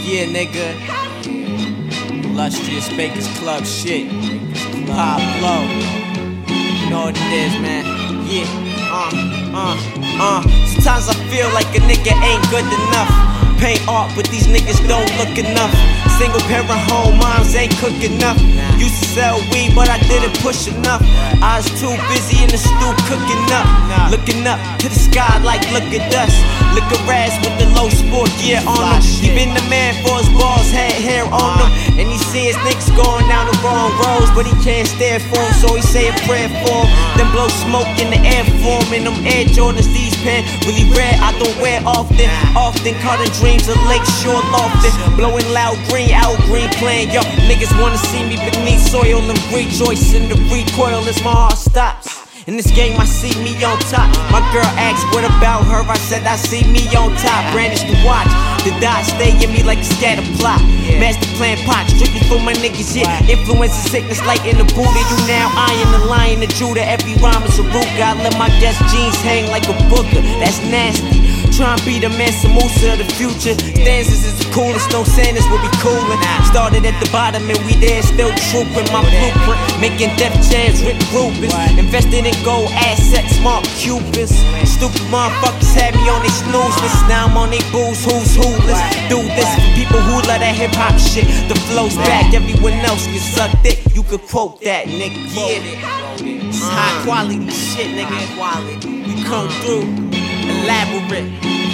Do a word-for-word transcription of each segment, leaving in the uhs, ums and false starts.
Yeah, nigga. Illustrious Bakers Club shit. Pop low. You know what it is, man. Yeah. Uh, uh, uh. Sometimes I feel like a nigga ain't good enough. Paint art, but these niggas don't look enough. Single parent home moms ain't cook enough. Used to sell weed, but I didn't push enough. I was too busy in the stew cooking up. Looking up to the sky like look at us. Look at Raz with the low sport gear on him. He been the man for his balls, had hair on him. And he see his niggas going down the wrong roads, but he can't stand for him, so he say a prayer for him. Then blow smoke in the air for him. And them Air Jordans, these pen really rare, I don't wear often. Often caught in dreams of Lake Shore Lofton. Blowing loud green, out green playing. Yo, niggas wanna see me beneath soil and rejoice in the recoil as my heart stops. In this game, I see me on top. My girl asked, what about her? I said, I see me on top. Brandish the watch, the dot stay in me like a scatter plot. Master plan pot, strictly for my niggas, yeah. Influence and sickness, light in the Buddha. You now iron the lion, the Judah. Every rhyme is a root. God let my guest jeans hang like a booker. That's nasty. Tryna be the Mansa Musa of the future. Stanzas is the coolest, no Sanders will be coolin'. Started at the bottom and we there still trooping. My blueprint, making Def Jams, Rick Rubens. Invested in gold assets, Mark Cubans. Stupid motherfuckers had me on they snooze list. Now I'm on they booze, who's who list. Do this for people who love that hip hop shit. The flow's back, everyone else can suck dick. You could quote that, nigga. Get it. It's high quality shit, nigga. We come through. Elaborate,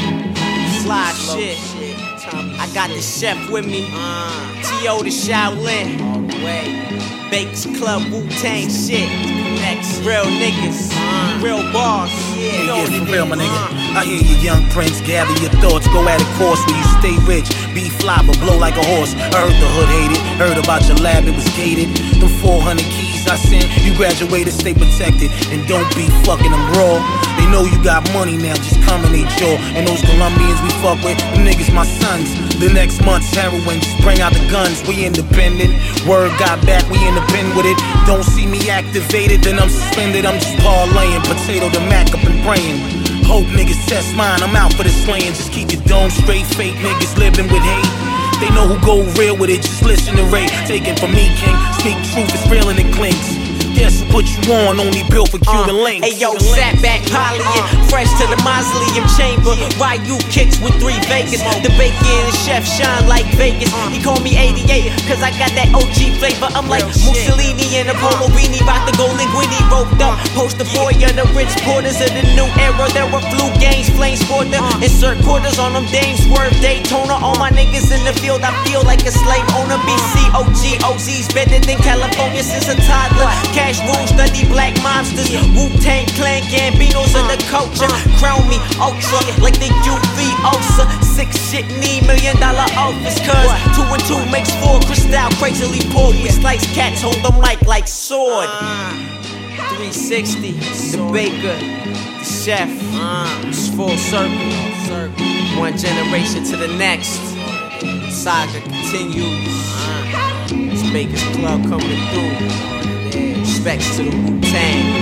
fly shit. I got the chef with me. T O the Shaolin. Bakers Club, Wu-Tang shit. Next, real niggas, real bars. Yeah, yeah, for real, my nigga. I hear you, young prince. Gather your thoughts, go at a course where you stay rich. Be fly, but blow like a horse. I heard the hood hated. Heard about your lab, it was gated. The four hundred keys I sent, you graduated, stay protected. And don't be fucking them raw. They know you got money now, just come in they jaw. And those Colombians we fuck with, them niggas my sons. The next month's heroin, just bring out the guns. We independent, word got back, we in the pen with it. Don't see me activated, then I'm suspended. I'm just parlaying, potato to Mac up and praying. Hope niggas test mine, I'm out for the slaying. Just keep your dome straight, fake niggas living with hate. They know who go real with it, just listen to Ray. Taken from me, king, speak truth, it's real and it clinks. Guess what you on, only built for Cuban uh, links. Hey yo, sat back, polying, fresh to the mausoleum chamber. Ryu kicks with three Vegas. The bacon and chef shine like Vegas. He call me eighty-eight, cause I got that O G flavor. I'm like Mussolini in a polo beanie. Rock the gold linguini roped up. Poster boy of the rich porters of the new era. There were flu games, flame sporter. Insert quarters on them dames, swerve Daytona. All my niggas in the field, I feel like a slave owner. B C O G, O Z's better than California since a toddler. Cash rules, study black monsters. Wu-Tang Clan, Gambinos of the culture. Crown me ultra like the U V Osa. Six shit need million dollar office. Cause two and two makes four. Crystal crazily poor. We slice cats, hold them like like sword. three sixty, the baker, the chef. It's full circle. One generation to the next. Saga continues. It's Bakers Club coming through. Respects to the Wu-Tang.